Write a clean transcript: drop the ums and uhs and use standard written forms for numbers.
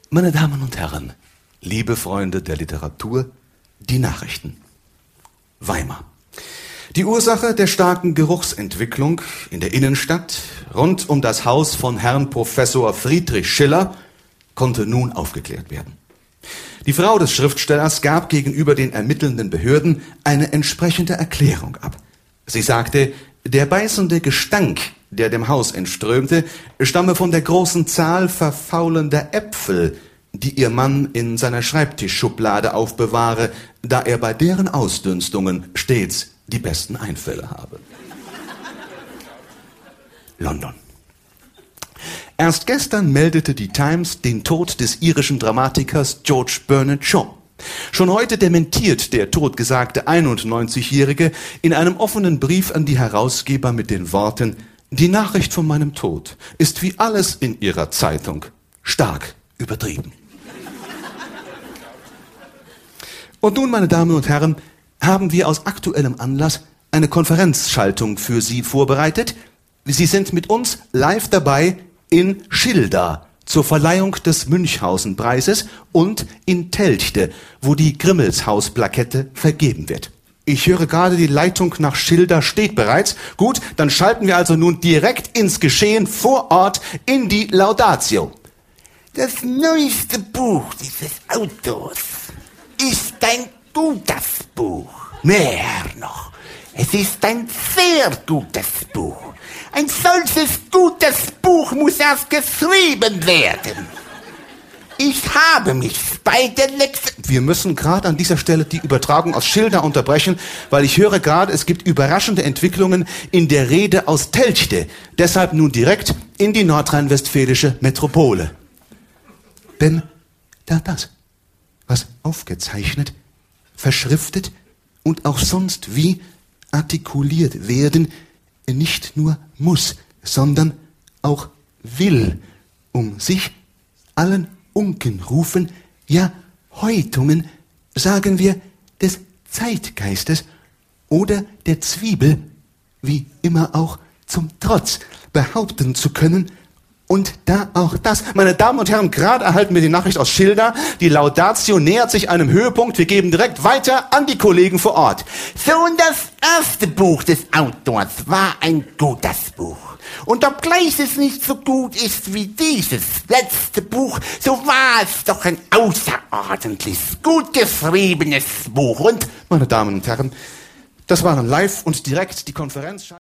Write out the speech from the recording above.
Meine Damen und Herren, liebe Freunde der Literatur, die Nachrichten. Weimar. Die Ursache der starken Geruchsentwicklung in der Innenstadt rund um das Haus von Herrn Professor Friedrich Schiller konnte nun aufgeklärt werden. Die Frau des Schriftstellers gab gegenüber den ermittelnden Behörden eine entsprechende Erklärung ab. Sie sagte, der beißende Gestank, der dem Haus entströmte, stamme von der großen Zahl verfaulender Äpfel, die ihr Mann in seiner Schreibtischschublade aufbewahre, da er bei deren Ausdünstungen stets die besten Einfälle habe. London. Erst gestern meldete die Times den Tod des irischen Dramatikers George Bernard Shaw. Schon heute dementiert der totgesagte 91-Jährige in einem offenen Brief an die Herausgeber mit den Worten: Die Nachricht von meinem Tod ist wie alles in Ihrer Zeitung stark übertrieben. Und nun, meine Damen und Herren, haben wir aus aktuellem Anlass eine Konferenzschaltung für Sie vorbereitet. Sie sind mit uns live dabei in Schilda zur Verleihung des Münchhausen-Preises und in Telchte, wo die Grimmelshaus-Plakette vergeben wird. Ich höre gerade, die Leitung nach Schilda steht bereits. Gut, dann schalten wir also nun direkt ins Geschehen vor Ort in die Laudatio. Das neueste Buch dieses Autors ist ein gutes Buch. Mehr noch, es ist ein sehr gutes Buch. Ein solches gutes Buch muss erst geschrieben werden. Ich habe mich bei der letzten... Wir müssen gerade an dieser Stelle die Übertragung aus Schilda unterbrechen, weil ich höre gerade, es gibt überraschende Entwicklungen in der Rede aus Telchte. Deshalb nun direkt in die nordrhein-westfälische Metropole. Denn da das, was aufgezeichnet, verschriftet und auch sonst wie artikuliert werden, nicht nur muss, sondern auch will, um sich allen Unkenrufen, ja Häutungen, sagen wir, des Zeitgeistes oder der Zwiebel, wie immer auch zum Trotz, behaupten zu können. Und da auch das, meine Damen und Herren, gerade erhalten wir die Nachricht aus Schilda, die Laudatio nähert sich einem Höhepunkt. Wir geben direkt weiter an die Kollegen vor Ort. So, und das erste Buch des Autors war ein gutes Buch. Und obgleich es nicht so gut ist wie dieses letzte Buch, so war es doch ein außerordentlich gut geschriebenes Buch. Und, meine Damen und Herren, das waren live und direkt die Konferenz.